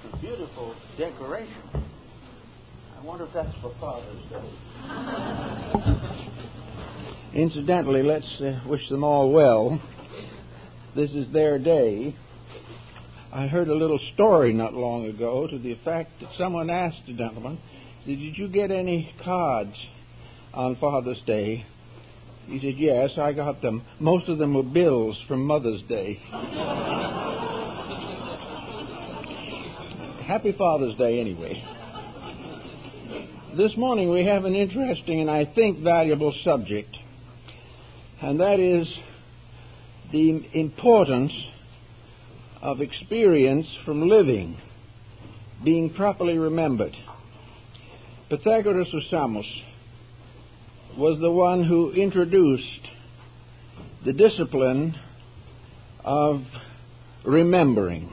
a beautiful decoration. I wonder if that's for Father's Day. Incidentally, let's wish them all well. This is their day. I heard a little story not long ago to the effect that someone asked a gentleman, "Did you get any cards on Father's Day?" He said, "Yes, I got them. Most of them were bills from Mother's Day." Happy Father's Day anyway. This morning we have an interesting and I think valuable subject, and that is the importance of experience from living being properly remembered. Pythagoras of Samos was the one who introduced the discipline of remembering,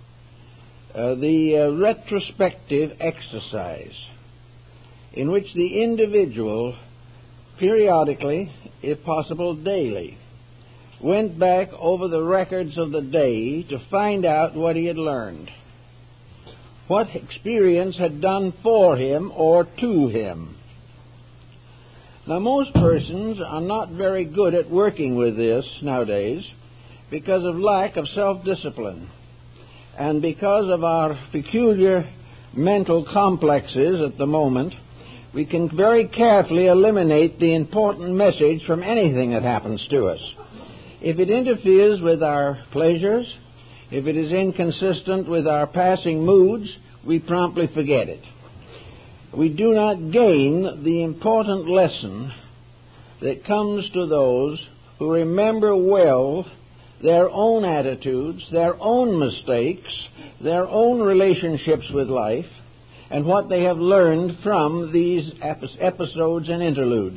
the retrospective exercise in which the individual periodically, if possible daily, went back over the records of the day to find out what he had learned, what experience had done for him or to him. Now, most persons are not very good at working with this nowadays because of lack of self-discipline and because of our peculiar mental complexes at the moment. We can very carefully eliminate the important message from anything that happens to us. If it interferes with our pleasures, if it is inconsistent with our passing moods, we promptly forget it. We do not gain the important lesson that comes to those who remember well their own attitudes, their own mistakes, their own relationships with life, and what they have learned from these episodes and interludes.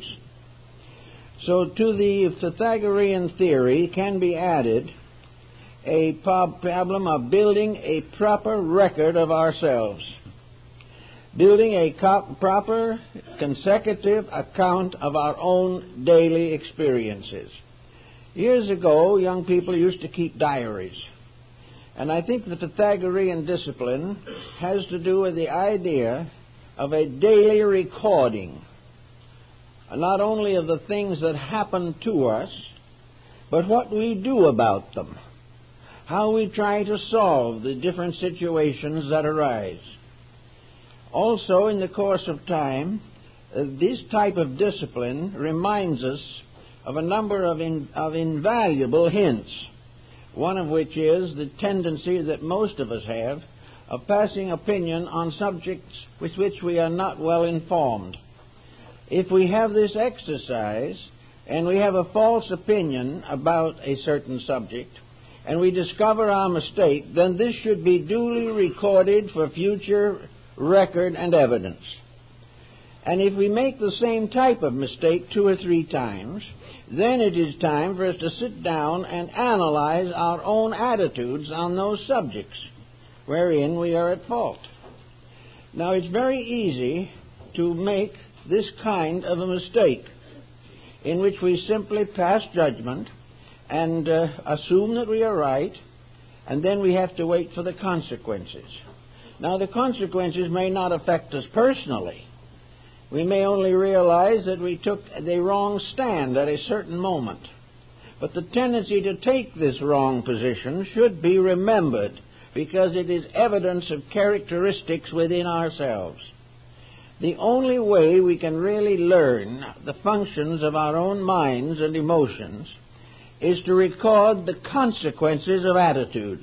So to the Pythagorean theory can be added a problem of building a proper record of ourselves, building a proper consecutive account of our own daily experiences. Years ago, young people used to keep diaries, and I think the Pythagorean discipline has to do with the idea of a daily recording, not only of the things that happen to us, but what we do about them, how we try to solve the different situations that arise. Also, in the course of time, this type of discipline reminds us of a number of invaluable hints, one of which is the tendency that most of us have of passing opinion on subjects with which we are not well informed. If we have this exercise and we have a false opinion about a certain subject and we discover our mistake, then this should be duly recorded for future record and evidence. And if we make the same type of mistake 2 or 3 times, then it is time for us to sit down and analyze our own attitudes on those subjects wherein we are at fault. Now, it's very easy to make this kind of a mistake in which we simply pass judgment and assume that we are right, and then we have to wait for the consequences. Now, the consequences may not affect us personally. We may only realize that we took the wrong stand at a certain moment. But the tendency to take this wrong position should be remembered because it is evidence of characteristics within ourselves. The only way we can really learn the functions of our own minds and emotions is to record the consequences of attitudes.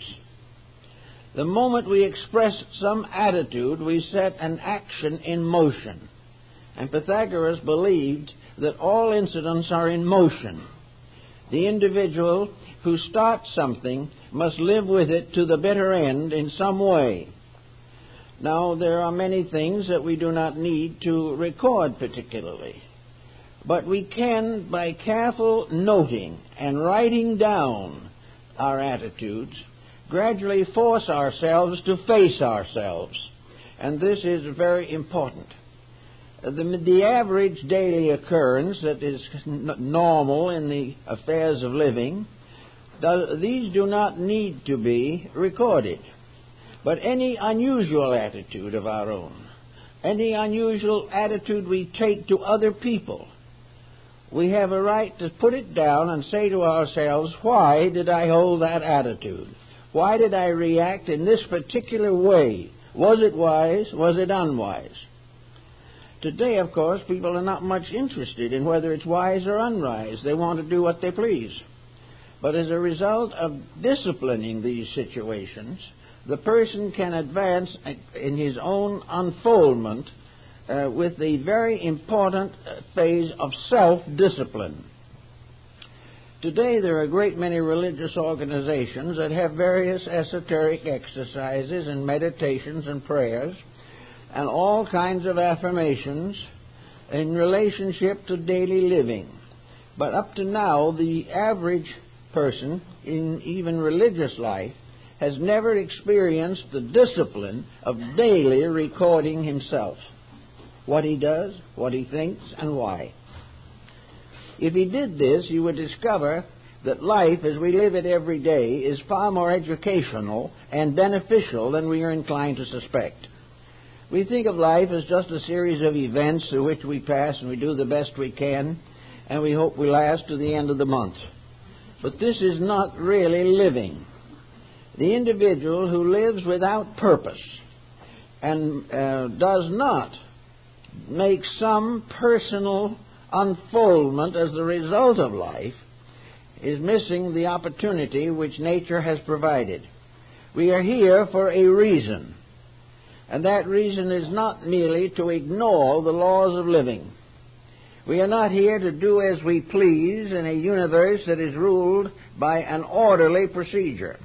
The moment we express some attitude, we set an action in motion. And Pythagoras believed that all incidents are in motion. The individual who starts something must live with it to the bitter end in some way. Now, there are many things that we do not need to record particularly, but we can, by careful noting and writing down our attitudes, gradually force ourselves to face ourselves. And this is very important. The average daily occurrence that is normal in the affairs of living, these do not need to be recorded. but any unusual attitude of our own, any unusual attitude we take to other people, we have a right to put it down and say to ourselves, why did I hold that attitude? Why did I react in this particular way? Was it wise? Was it unwise? Today, of course, people are not much interested in whether it's wise or unwise. They want to do what they please. But as a result of disciplining these situations, the person can advance in his own unfoldment with the very important phase of self-discipline. Today there are a great many religious organizations that have various esoteric exercises and meditations and prayers and all kinds of affirmations in relationship to daily living. But up to now, the average person in even religious life has never experienced the discipline of daily recording himself, what he does, what he thinks, and why. If he did this, you would discover that life as we live it every day is far more educational and beneficial than we are inclined to suspect. We think of life as just a series of events through which we pass and we do the best we can, and we hope we last to the end of the month. But this is not really living. The individual who lives without purpose and does not make some personal unfoldment as the result of life is missing the opportunity which nature has provided. We are here for a reason, and that reason is not merely to ignore the laws of living. We are not here to do as we please in a universe that is ruled by an orderly procedure.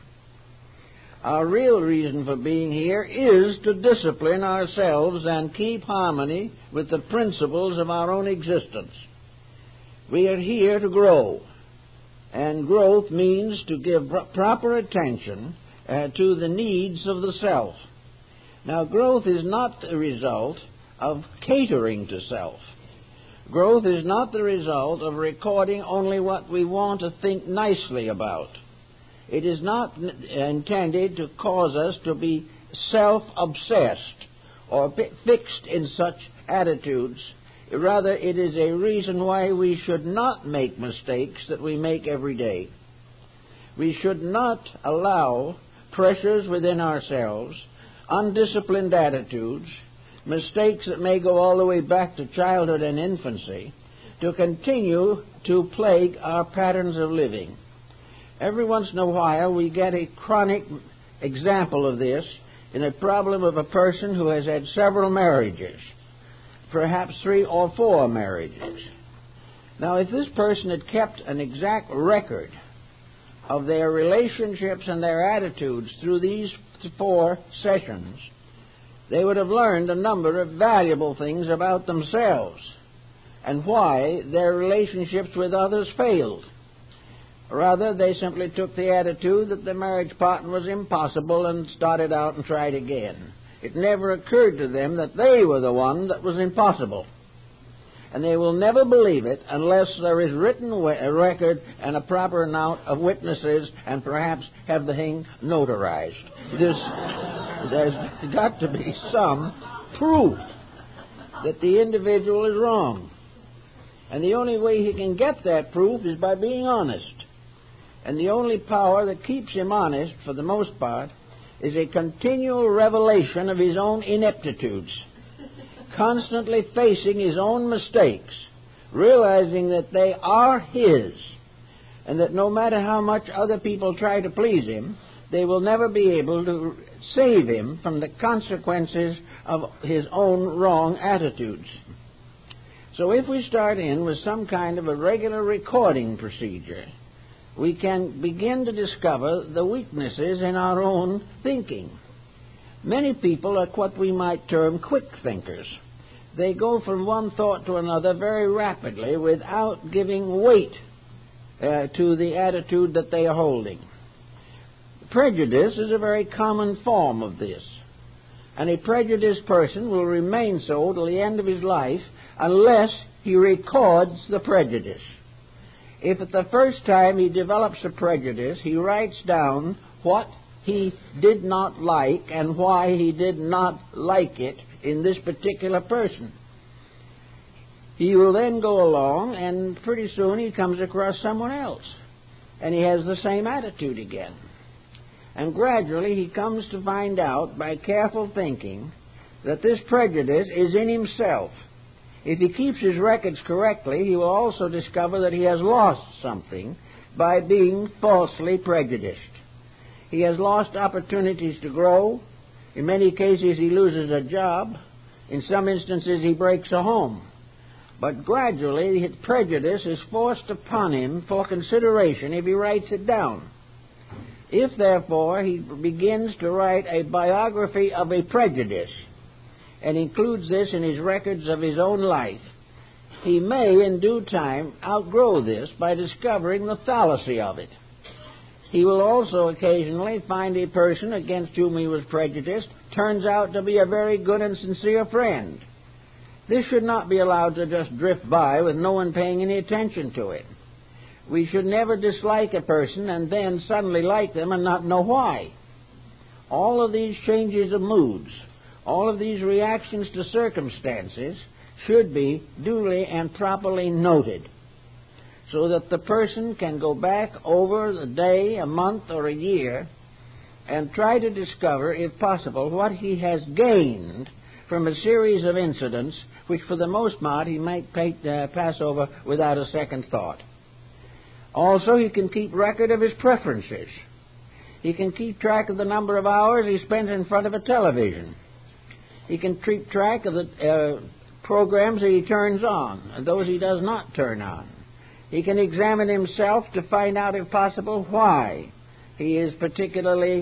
Our real reason for being here is to discipline ourselves and keep harmony with the principles of our own existence. We are here to grow, and growth means to give proper attention to the needs of the self. Now, growth is not the result of catering to self. Growth is not the result of recording only what we want to think nicely about. It is not intended to cause us to be self-obsessed or fixed in such attitudes. Rather, it is a reason why we should not make mistakes that we make every day. We should not allow pressures within ourselves, undisciplined attitudes, mistakes that may go all the way back to childhood and infancy, to continue to plague our patterns of living. Every once in a while we get a chronic example of this in a problem of a person who has had several marriages, perhaps 3 or 4 marriages. Now, if this person had kept an exact record of their relationships and their attitudes through these 4 sessions, they would have learned a number of valuable things about themselves and why their relationships with others failed. Rather, they simply took the attitude that the marriage partner was impossible and started out and tried again. It never occurred to them that they were the one that was impossible. And they will never believe it unless there is written a record and a proper amount of witnesses and perhaps have the thing notarized. There's got to be some proof that the individual is wrong. And the only way he can get that proof is by being honest. And the only power that keeps him honest, for the most part, is a continual revelation of his own ineptitudes, constantly facing his own mistakes, realizing that they are his, and that no matter how much other people try to please him, they will never be able to save him from the consequences of his own wrong attitudes. So if we start in with some kind of a regular recording procedure, we can begin to discover the weaknesses in our own thinking. Many people are what we might term quick thinkers. They go from one thought to another very rapidly without giving weight to the attitude that they are holding. Prejudice is a very common form of this. And a prejudiced person will remain so till the end of his life unless he records the prejudice. If at the first time he develops a prejudice, he writes down what he did not like and why he did not like it in this particular person. He will then go along, and pretty soon he comes across someone else, and he has the same attitude again. And gradually he comes to find out, by careful thinking, that this prejudice is in himself. If he keeps his records correctly, he will also discover that he has lost something by being falsely prejudiced. He has lost opportunities to grow. In many cases he loses a job. In some instances he breaks a home. But gradually his prejudice is forced upon him for consideration if he writes it down. If, therefore, he begins to write a biography of a prejudice and includes this in his records of his own life, he may in due time outgrow this by discovering the fallacy of it. He will also occasionally find a person against whom he was prejudiced turns out to be a very good and sincere friend. This should not be allowed to just drift by with no one paying any attention to it. We should never dislike a person and then suddenly like them and not know why. All of these changes of moods, all of these reactions to circumstances should be duly and properly noted, so that the person can go back over the day, a month, or a year and try to discover, if possible, what he has gained from a series of incidents which, for the most part, he might pass over without a second thought. Also, he can keep record of his preferences. He can keep track of the number of hours he spends in front of a television. He can keep track of the programs that he turns on and those he does not turn on. He can examine himself to find out, if possible, why he is particularly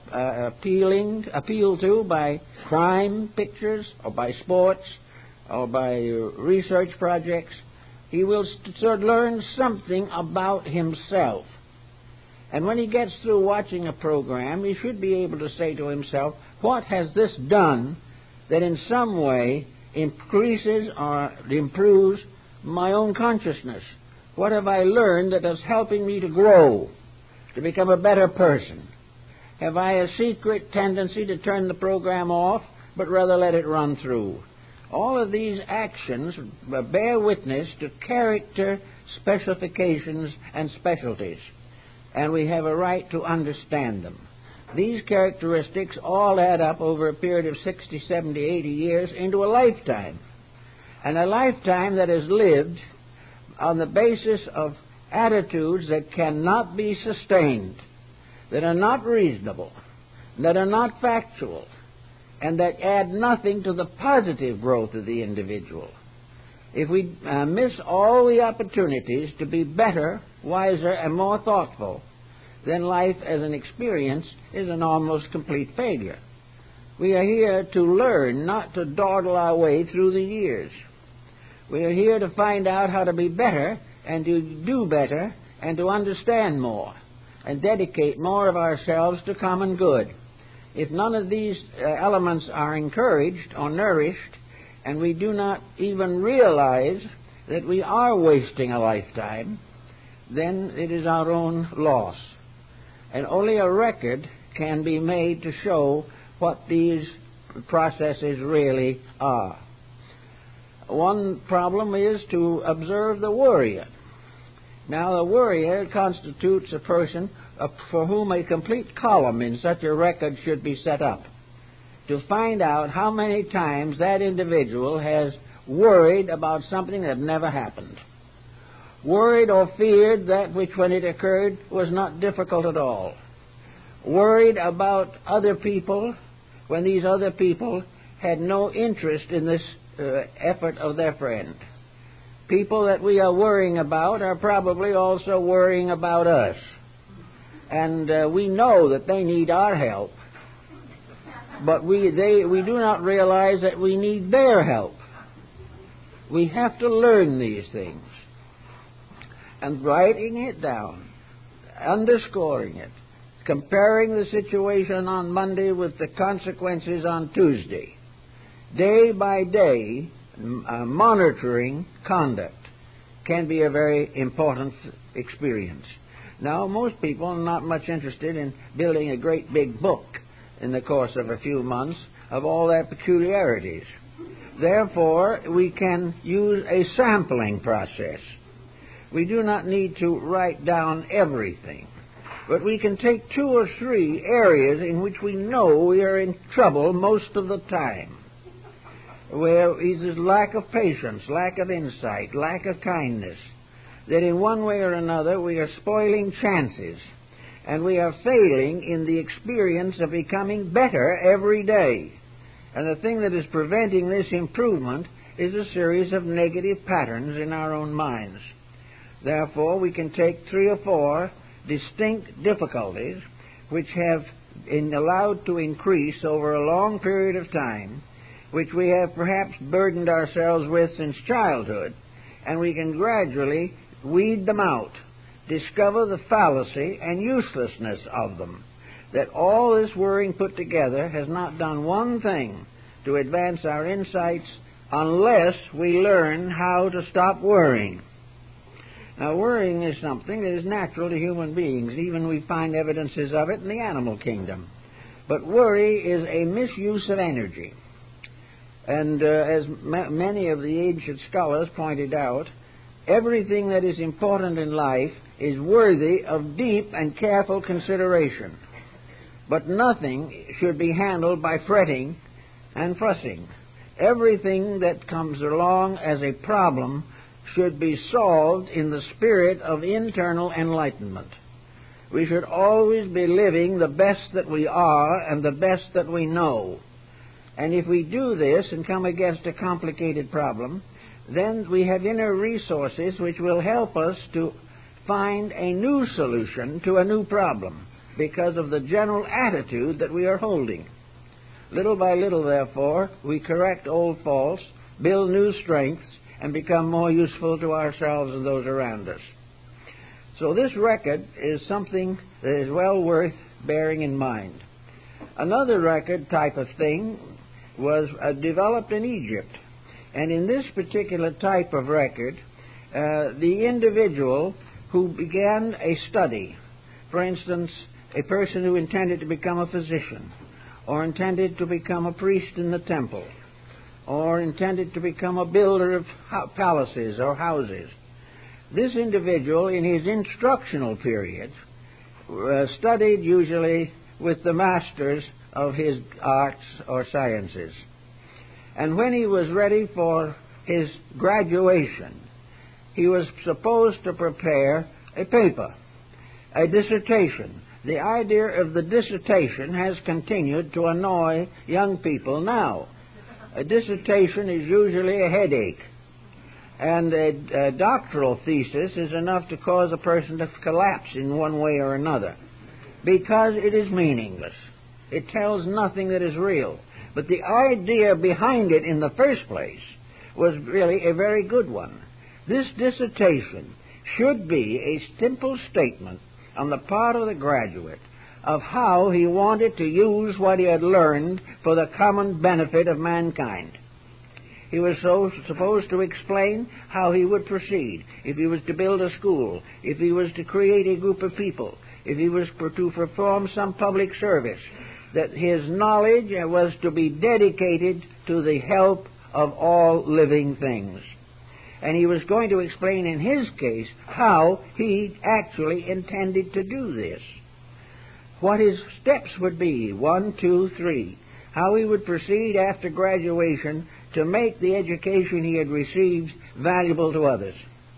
appealed to by crime pictures or by sports or by research projects. He will learn something about himself. And when he gets through watching a program, he should be able to say to himself, what has this done that in some way increases or improves my own consciousness? What have I learned that is helping me to grow, to become a better person? Have I a secret tendency to turn the program off, but rather let it run through? All of these actions bear witness to character specifications and specialties, and we have a right to understand them. These characteristics all add up over a period of 60, 70, 80 years into a lifetime, and a lifetime that is lived on the basis of attitudes that cannot be sustained, that are not reasonable, that are not factual, and that add nothing to the positive growth of the individual. If we miss all the opportunities to be better, wiser, and more thoughtful, then life as an experience is an almost complete failure. We are here to learn, not to dawdle our way through the years. We are here to find out how to be better and to do better and to understand more and dedicate more of ourselves to common good. If none of these elements are encouraged or nourished, and we do not even realize that we are wasting a lifetime, then it is our own loss. And only a record can be made to show what these processes really are. One problem is to observe the worrier. Now, the worrier constitutes a person for whom a complete column in such a record should be set up, to find out how many times that individual has worried about something that never happened, worried or feared that which, when it occurred, was not difficult at all, worried about other people when these other people had no interest in this effort of their friend. People that we are worrying about are probably also worrying about us. And we know that they need our help, but we do not realize that we need their help. We have to learn these things. And writing it down, underscoring it, comparing the situation on Monday with the consequences on Tuesday, day by day, monitoring conduct can be a very important experience. Now, most people are not much interested in building a great big book in the course of a few months of all their peculiarities. Therefore, we can use a sampling process. We do not need to write down everything, but we can take 2 or 3 areas in which we know we are in trouble most of the time, where it is lack of patience, lack of insight, lack of kindness, that in one way or another we are spoiling chances, and we are failing in the experience of becoming better every day. And the thing that is preventing this improvement is a series of negative patterns in our own minds. Therefore, we can take 3 or 4 distinct difficulties which have been allowed to increase over a long period of time, which we have perhaps burdened ourselves with since childhood, and we can gradually weed them out, discover the fallacy and uselessness of them, that all this worrying put together has not done one thing to advance our insights unless we learn how to stop worrying. Now, worrying is something that is natural to human beings. Even we find evidences of it in the animal kingdom. But worry is a misuse of energy. And as many of the ancient scholars pointed out, everything that is important in life is worthy of deep and careful consideration. But nothing should be handled by fretting and fussing. Everything that comes along as a problem should be solved in the spirit of internal enlightenment. We should always be living the best that we are and the best that we know. And if we do this and come against a complicated problem, then we have inner resources which will help us to find a new solution to a new problem because of the general attitude that we are holding. Little by little, therefore, we correct old faults, build new strengths, and become more useful to ourselves and those around us. So this record is something that is well worth bearing in mind. Another record type of thing was developed in Egypt. And in this particular type of record, the individual who began a study, for instance, a person who intended to become a physician, or intended to become a priest in the temple, or intended to become a builder of palaces or houses. This individual, in his instructional period, studied usually with the masters of his arts or sciences. And when he was ready for his graduation, he was supposed to prepare a paper, a dissertation. The idea of the dissertation has continued to annoy young people now. A dissertation is usually a headache, and a doctoral thesis is enough to cause a person to collapse in one way or another, because it is meaningless. It tells nothing that is real. But the idea behind it in the first place was really a very good one. This dissertation should be a simple statement on the part of the graduate of how he wanted to use what he had learned for the common benefit of mankind. He was supposed to explain how he would proceed, if he was to build a school, if he was to create a group of people, if he was to perform some public service, that his knowledge was to be dedicated to the help of all living things. And he was going to explain in his case how he actually intended to do this, what his steps would be, 1, 2, 3, how he would proceed after graduation to make the education he had received valuable to others.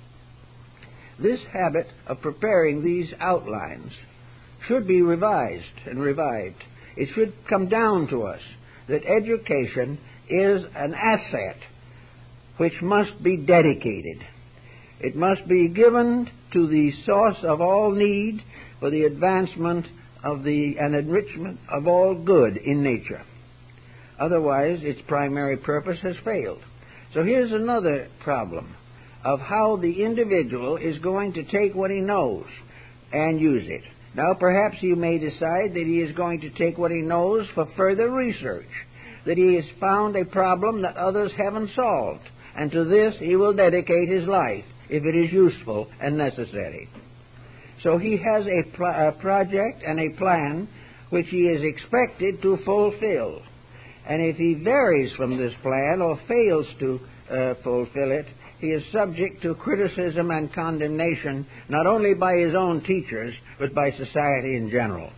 This habit of preparing these outlines should be revised and revived. It should come down to us that education is an asset which must be dedicated. It must be given to the source of all need for the advancement of and enrichment of all good in nature. Otherwise, its primary purpose has failed. So here's another problem of how the individual is going to take what he knows and use it. Now, perhaps you may decide that he is going to take what he knows for further research, that he has found a problem that others haven't solved, and to this he will dedicate his life if it is useful and necessary. So he has a project and a plan which he is expected to fulfill. And if he varies from this plan or fails to fulfill it, he is subject to criticism and condemnation, not only by his own teachers, but by society in general.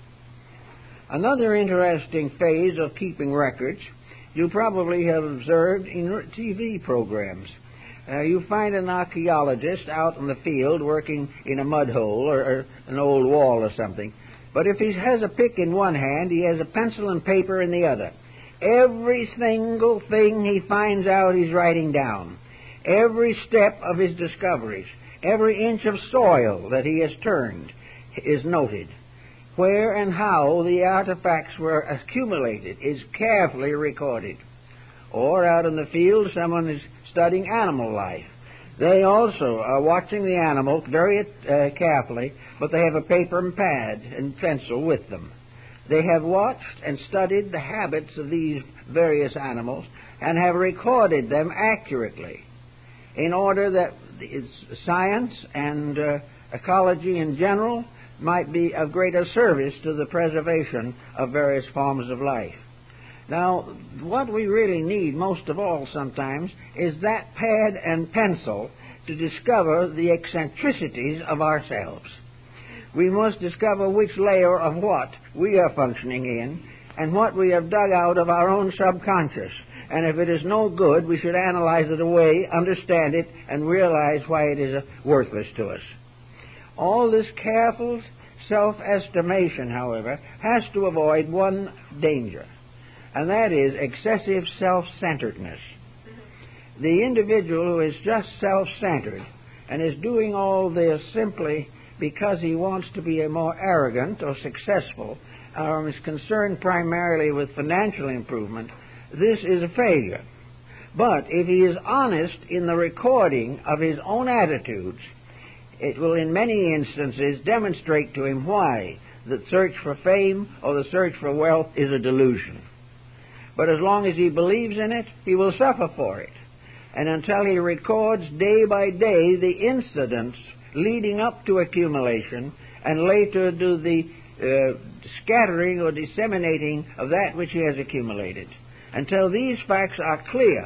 Another interesting phase of keeping records you probably have observed in TV programs. You find an archaeologist out in the field working in a mud hole or an old wall or something. But if he has a pick in one hand, he has a pencil and paper in the other. Every single thing he finds out he's writing down. Every step of his discoveries, every inch of soil that he has turned is noted. Where and how the artifacts were accumulated is carefully recorded. Or out in the field, someone is studying animal life. They also are watching the animal very carefully, but they have a paper and pad and pencil with them. They have watched and studied the habits of these various animals and have recorded them accurately in order that science and ecology in general might be of greater service to the preservation of various forms of life. Now, what we really need most of all sometimes is that pad and pencil to discover the eccentricities of ourselves. We must discover which layer of what we are functioning in and what we have dug out of our own subconscious. And if it is no good, we should analyze it away, understand it, and realize why it is worthless to us. All this careful self-estimation, however, has to avoid one danger, and that is excessive self-centeredness. The individual who is just self-centered and is doing all this simply because he wants to be more arrogant or successful, or is concerned primarily with financial improvement, this is a failure. But if he is honest in the recording of his own attitudes, it will in many instances demonstrate to him why the search for fame or the search for wealth is a delusion. But as long as he believes in it, he will suffer for it. And until he records day by day the incidents leading up to accumulation and later do the scattering or disseminating of that which he has accumulated, until these facts are clear,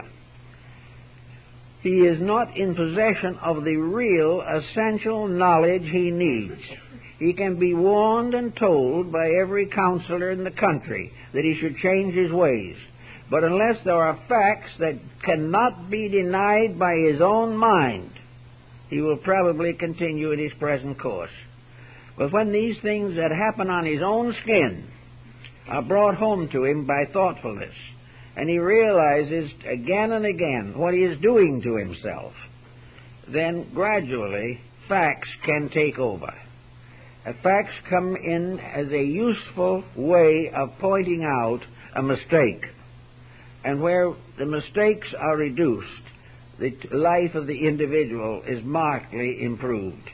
he is not in possession of the real essential knowledge he needs. He can be warned and told by every counselor in the country that he should change his ways. But unless there are facts that cannot be denied by his own mind, he will probably continue in his present course. But when these things that happen on his own skin are brought home to him by thoughtfulness, and he realizes again and again what he is doing to himself, then gradually facts can take over. Facts come in as a useful way of pointing out a mistake. And where the mistakes are reduced, the life of the individual is markedly improved.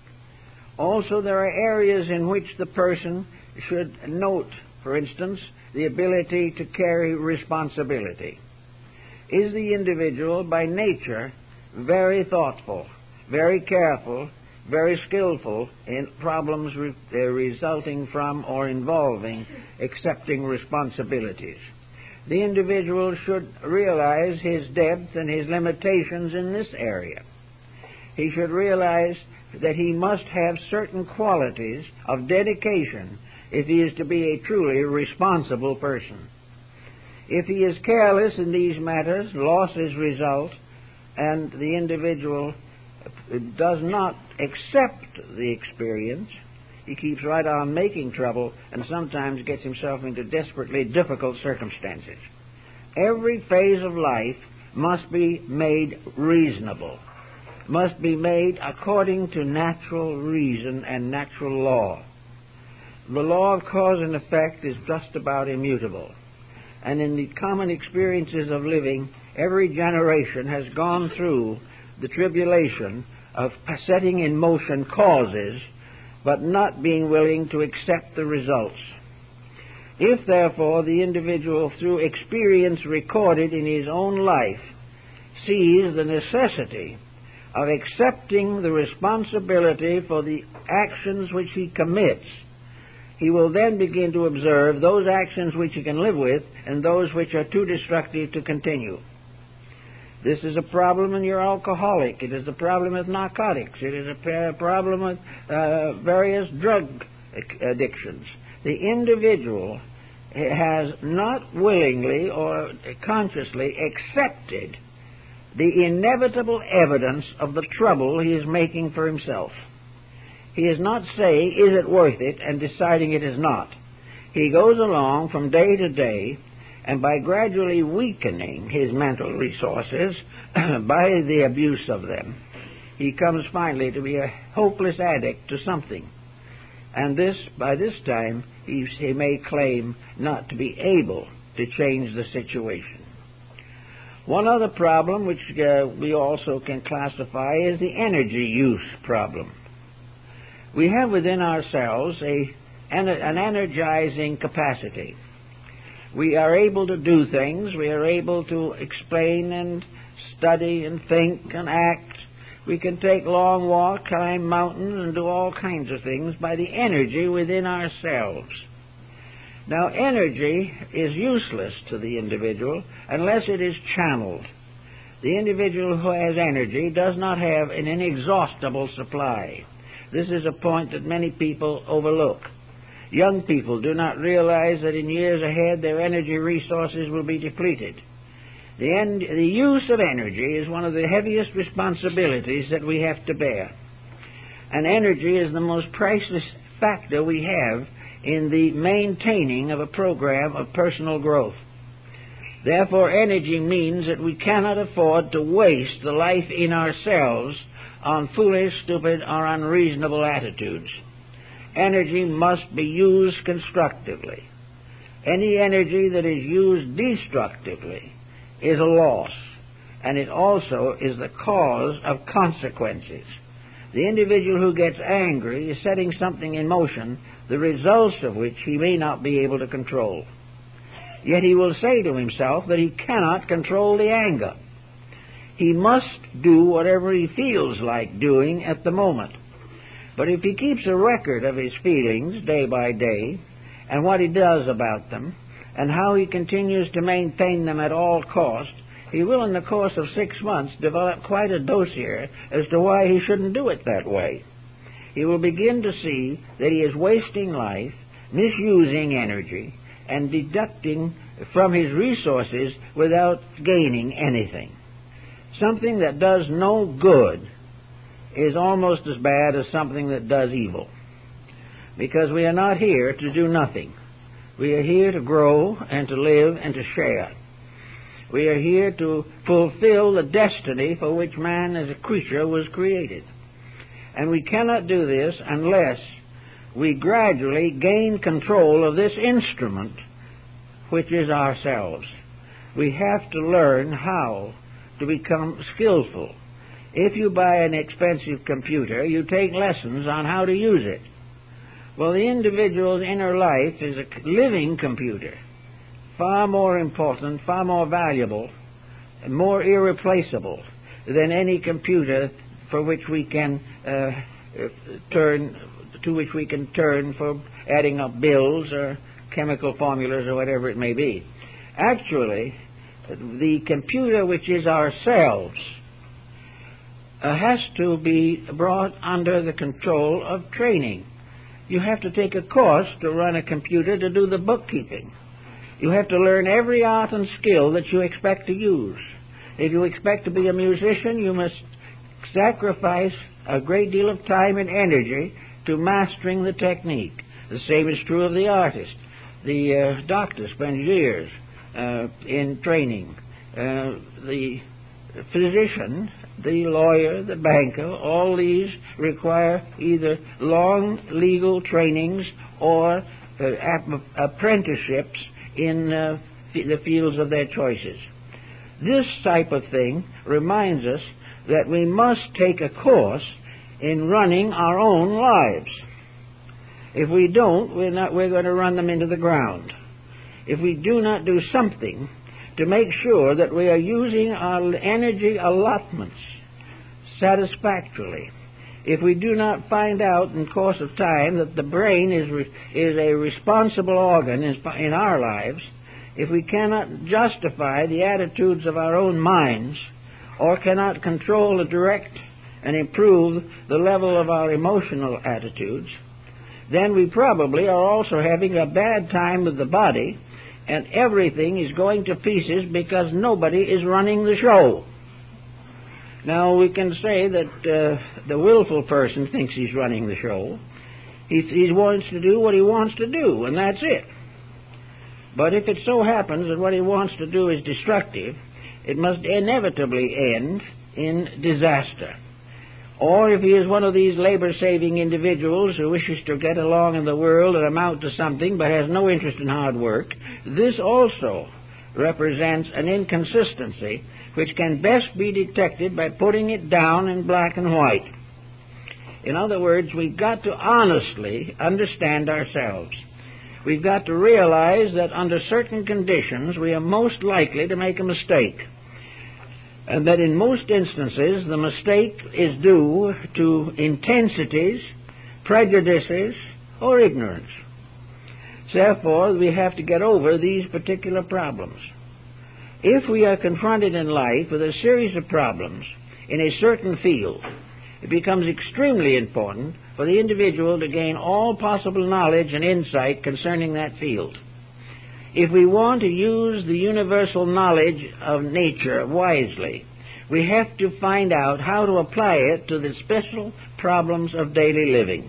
Also, there are areas in which the person should note, for instance, the ability to carry responsibility. Is the individual by nature very thoughtful, very careful, very skillful in problems resulting from or involving accepting responsibilities? The individual should realize his depth and his limitations in this area. He should realize that he must have certain qualities of dedication if he is to be a truly responsible person. If he is careless in these matters, losses result, and the individual does not accept the experience. He keeps right on making trouble and sometimes gets himself into desperately difficult circumstances. Every phase of life must be made reasonable, must be made according to natural reason and natural law. The law of cause and effect is just about immutable. And in the common experiences of living, every generation has gone through the tribulation of setting in motion causes, but not being willing to accept the results. If, therefore, the individual, through experience recorded in his own life, sees the necessity of accepting the responsibility for the actions which he commits, he will then begin to observe those actions which he can live with and those which are too destructive to continue. This is a problem when you're alcoholic. It is a problem with narcotics. It is a problem with various drug addictions. The individual has not willingly or consciously accepted the inevitable evidence of the trouble he is making for himself. He is not saying, is it worth it, and deciding it is not. He goes along from day to day, and by gradually weakening his mental resources by the abuse of them, he comes finally to be a hopeless addict to something. And by this time, he may claim not to be able to change the situation. One other problem which we also can classify is the energy use problem. We have within ourselves an energizing capacity. We are able to do things. We are able to explain and study and think and act. We can take long walks, climb mountains, and do all kinds of things by the energy within ourselves. Now, energy is useless to the individual unless it is channeled. The individual who has energy does not have an inexhaustible supply. This is a point that many people overlook. Young people do not realize that in years ahead their energy resources will be depleted. The use of energy is one of the heaviest responsibilities that we have to bear. And energy is the most priceless factor we have in the maintaining of a program of personal growth. Therefore, energy means that we cannot afford to waste the life in ourselves on foolish, stupid, or unreasonable attitudes. Energy must be used constructively. Any energy that is used destructively is a loss, and it also is the cause of consequences. The individual who gets angry is setting something in motion, the results of which he may not be able to control. Yet he will say to himself that he cannot control the anger. He must do whatever he feels like doing at the moment. But if he keeps a record of his feelings day by day, and what he does about them, and how he continues to maintain them at all cost, he will in the course of 6 months develop quite a dossier as to why he shouldn't do it that way. He will begin to see that he is wasting life, misusing energy, and deducting from his resources without gaining anything. Something that does no good is almost as bad as something that does evil, because we are not here to do nothing. We are here to grow and to live and to share. We are here to fulfill the destiny for which man as a creature was created. And we cannot do this unless we gradually gain control of this instrument, which is ourselves. We have to learn how to become skillful. If you buy an expensive computer, you take lessons on how to use it. Well, the individual's inner life is a living computer, far more important, far more valuable, and more irreplaceable than any computer for which we can turn for adding up bills or chemical formulas or whatever it may be. Actually, the computer which is ourselves has to be brought under the control of training. You have to take a course to run a computer to do the bookkeeping. You have to learn every art and skill that you expect to use. If you expect to be a musician, you must sacrifice a great deal of time and energy to mastering the technique. The same is true of the artist. The doctor spends years in training. The physician, the lawyer, the banker, all these require either long legal trainings or apprenticeships in the fields of their choices. This type of thing reminds us that we must take a course in running our own lives. If we don't, we're going to run them into the ground. If we do not do something to make sure that we are using our energy allotments satisfactorily, if we do not find out in course of time that the brain is a responsible organ in our lives, if we cannot justify the attitudes of our own minds, or cannot control or direct and improve the level of our emotional attitudes, then we probably are also having a bad time with the body, and everything is going to pieces because nobody is running the show. Now, we can say that the willful person thinks he's running the show. He wants to do what he wants to do, and that's it. But if it so happens that what he wants to do is destructive, it must inevitably end in disaster. Or if he is one of these labor-saving individuals who wishes to get along in the world and amount to something but has no interest in hard work, this also represents an inconsistency which can best be detected by putting it down in black and white. In other words, we've got to honestly understand ourselves. We've got to realize that under certain conditions we are most likely to make a mistake, and that in most instances the mistake is due to intensities, prejudices, or ignorance. Therefore, we have to get over these particular problems. If we are confronted in life with a series of problems in a certain field, it becomes extremely important for the individual to gain all possible knowledge and insight concerning that field. If we want to use the universal knowledge of nature wisely, we have to find out how to apply it to the special problems of daily living.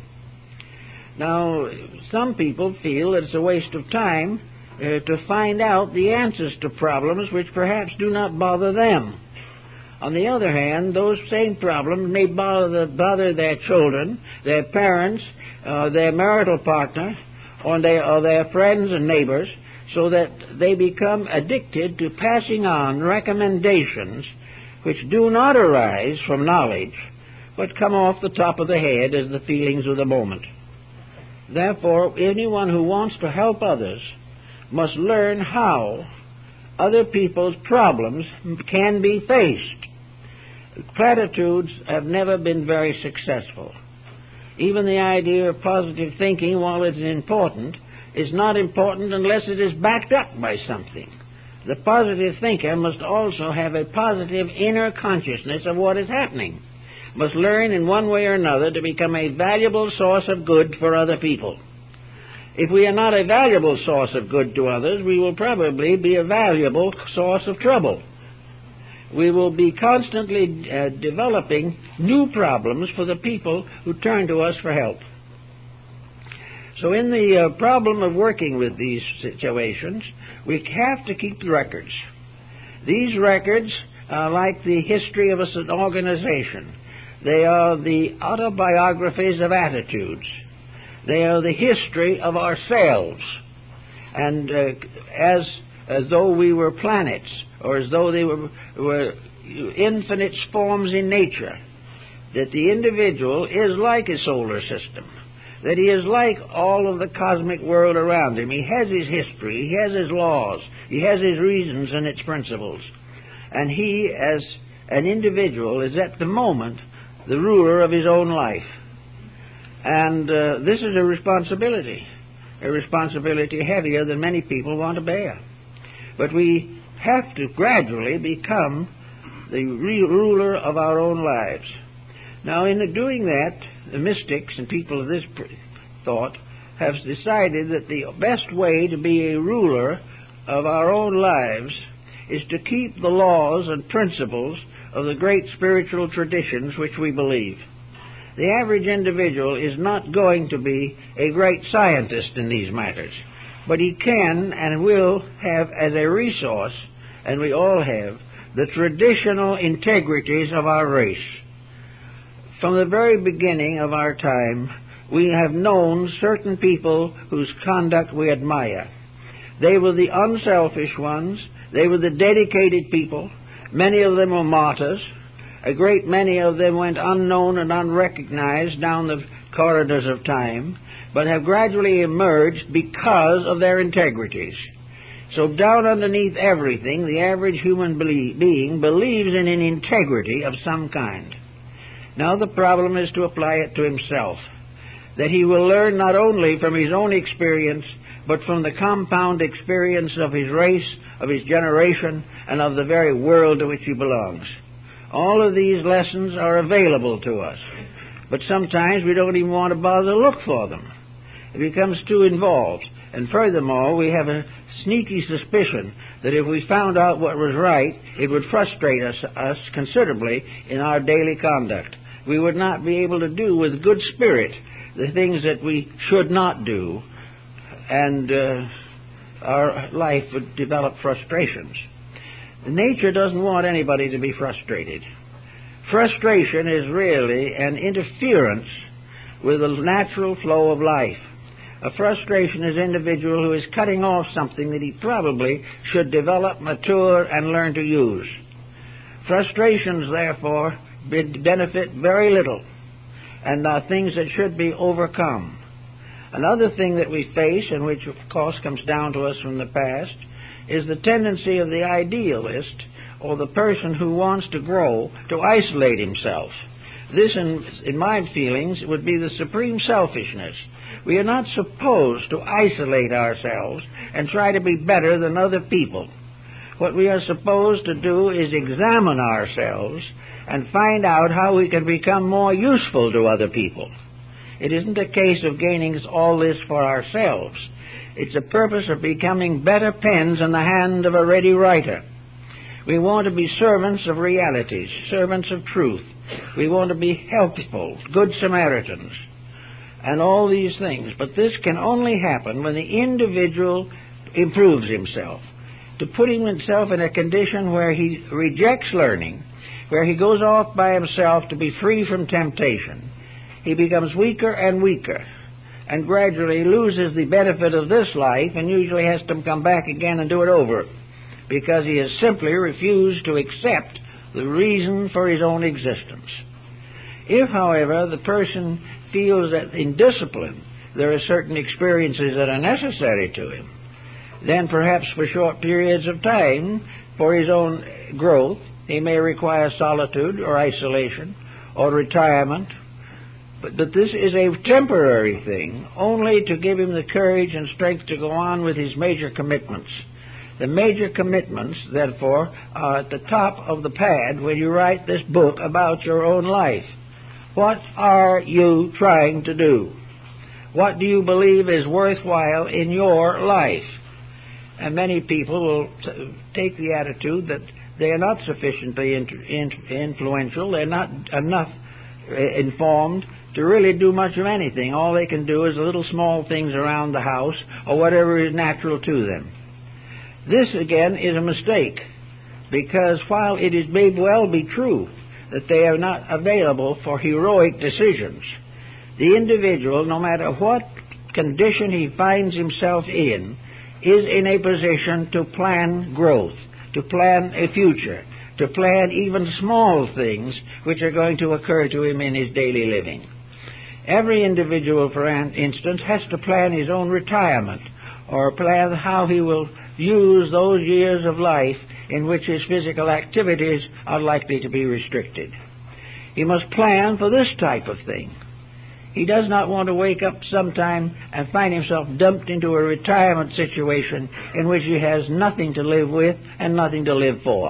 Now, some people feel that it's a waste of time to find out the answers to problems which perhaps do not bother them. On the other hand, those same problems may bother their children, their parents, their marital partner, or their friends and neighbors, so that they become addicted to passing on recommendations which do not arise from knowledge, but come off the top of the head as the feelings of the moment. Therefore, anyone who wants to help others must learn how other people's problems can be faced. Platitudes have never been very successful. Even the idea of positive thinking, while it is important, is not important unless it is backed up by something. The positive thinker must also have a positive inner consciousness of what is happening, must learn in one way or another to become a valuable source of good for other people. If we are not a valuable source of good to others, we will probably be a valuable source of trouble. We will be constantly developing new problems for the people who turn to us for help. So in the problem of working with these situations, we have to keep the records. These records are like the history of an organization. They are the autobiographies of attitudes. They are the history of ourselves. And as though we were planets, or as though they were infinite forms in nature, that the individual is like a solar system, that he is like all of the cosmic world around him. He has his history, he has his laws, he has his reasons and its principles. And he, as an individual, is at the moment the ruler of his own life. And this is a responsibility heavier than many people want to bear. But we have to gradually become the ruler of our own lives. Now, in doing that, the mystics and people of this thought have decided that the best way to be a ruler of our own lives is to keep the laws and principles of the great spiritual traditions which we believe. The average individual is not going to be a great scientist in these matters, but he can and will have as a resource, and we all have, the traditional integrities of our race. From the very beginning of our time, we have known certain people whose conduct we admire. They were the unselfish ones. They were the dedicated people. Many of them were martyrs. A great many of them went unknown and unrecognized down the corridors of time, but have gradually emerged because of their integrities. So down underneath everything, the average human being believes in an integrity of some kind. Now the problem is to apply it to himself, that he will learn not only from his own experience, but from the compound experience of his race, of his generation, and of the very world to which he belongs. All of these lessons are available to us, but sometimes we don't even want to bother to look for them. It becomes too involved. And furthermore, we have a sneaky suspicion that if we found out what was right, it would frustrate us considerably in our daily conduct. We would not be able to do with good spirit the things that we should not do, and our life would develop frustrations. Nature doesn't want anybody to be frustrated. Frustration is really an interference with the natural flow of life. A frustration is an individual who is cutting off something that he probably should develop, mature, and learn to use. Frustrations, therefore, benefit very little, and are things that should be overcome. Another thing that we face, and which of course comes down to us from the past, is the tendency of the idealist, or the person who wants to grow, to isolate himself. This, in my feelings, would be the supreme selfishness. We are not supposed to isolate ourselves and try to be better than other people. What we are supposed to do is examine ourselves and find out how we can become more useful to other people. It isn't a case of gaining all this for ourselves. It's a purpose of becoming better pens in the hand of a ready writer. We want to be servants of realities, servants of truth. We want to be helpful, good Samaritans, and all these things. But this can only happen when the individual improves himself. To put himself in a condition where he rejects learning, where he goes off by himself to be free from temptation, he becomes weaker and weaker, and gradually loses the benefit of this life, and usually has to come back again and do it over, because he has simply refused to accept the reason for his own existence. If, however, the person feels that in discipline there are certain experiences that are necessary to him, then perhaps for short periods of time, for his own growth, he may require solitude or isolation or retirement. But this is a temporary thing, only to give him the courage and strength to go on with his major commitments. The major commitments, therefore, are at the top of the pad when you write this book about your own life. What are you trying to do? What do you believe is worthwhile in your life? And many people will take the attitude that they are not sufficiently influential, they're not enough informed to really do much of anything. All they can do is little small things around the house or whatever is natural to them. This, again, is a mistake, because while it may well be true that they are not available for heroic decisions, the individual, no matter what condition he finds himself in, is in a position to plan growth, to plan a future, to plan even small things which are going to occur to him in his daily living. Every individual, for instance, has to plan his own retirement, or plan how he will use those years of life in which his physical activities are likely to be restricted. He must plan for this type of thing. He does not want to wake up sometime and find himself dumped into a retirement situation in which he has nothing to live with and nothing to live for.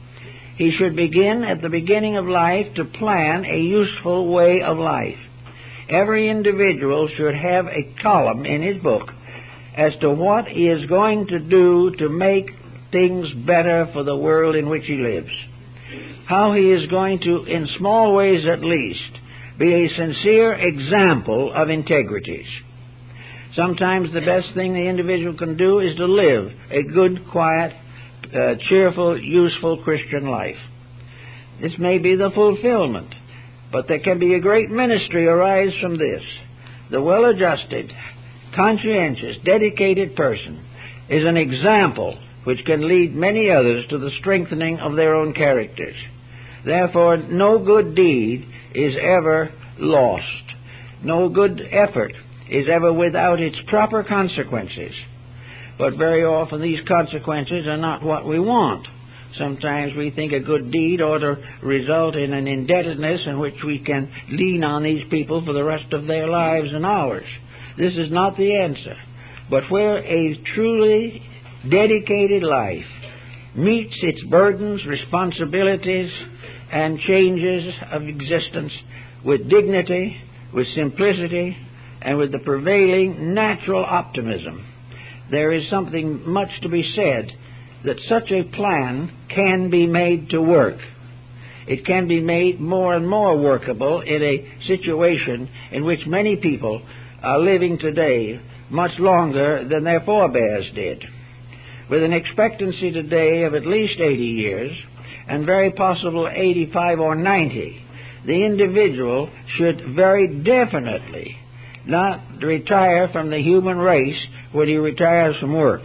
He should begin at the beginning of life to plan a useful way of life. Every individual should have a column in his book as to what he is going to do to make things better for the world in which he lives. How he is going to, in small ways at least, be a sincere example of integrities. Sometimes the best thing the individual can do is to live a good, quiet, cheerful, useful Christian life. This may be the fulfillment, but there can be a great ministry arise from this. The well-adjusted, conscientious, dedicated person is an example which can lead many others to the strengthening of their own characters. Therefore, no good deed is ever lost. No good effort is ever without its proper consequences. But very often these consequences are not what we want. Sometimes we think a good deed ought to result in an indebtedness in which we can lean on these people for the rest of their lives and ours. This is not the answer. But where a truly dedicated life meets its burdens, responsibilities, and changes of existence with dignity, with simplicity, and with the prevailing natural optimism, there is something much to be said that such a plan can be made to work. It can be made more and more workable in a situation in which many people are living today much longer than their forebears did. With an expectancy today of at least 80 years, and very possible 85 or 90, the individual should very definitely not retire from the human race when he retires from work.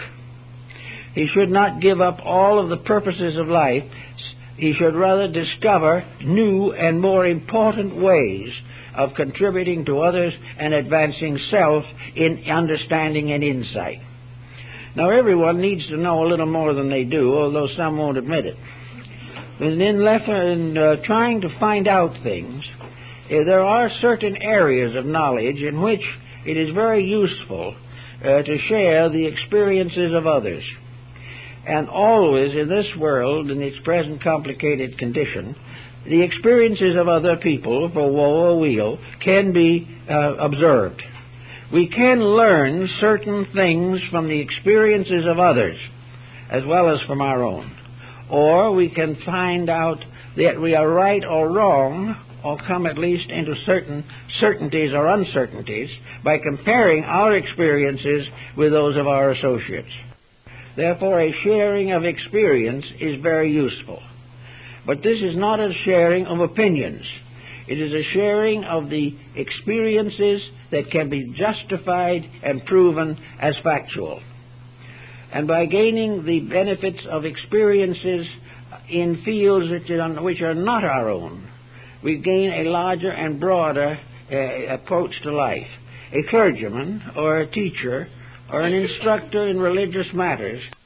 He should not give up all of the purposes of life. He should rather discover new and more important ways of contributing to others and advancing self in understanding and insight. Now, everyone needs to know a little more than they do, although some won't admit it. And in trying to find out things, there are certain areas of knowledge in which it is very useful to share the experiences of others. And always in this world, in its present complicated condition, the experiences of other people, for woe or weal, can be observed. We can learn certain things from the experiences of others, as well as from our own. Or we can find out that we are right or wrong, or come at least into certain certainties or uncertainties, by comparing our experiences with those of our associates. Therefore, a sharing of experience is very useful. But this is not a sharing of opinions. It is a sharing of the experiences that can be justified and proven as factual. And by gaining the benefits of experiences in fields which are not our own, we gain a larger and broader approach to life. A clergyman or a teacher or an instructor in religious matters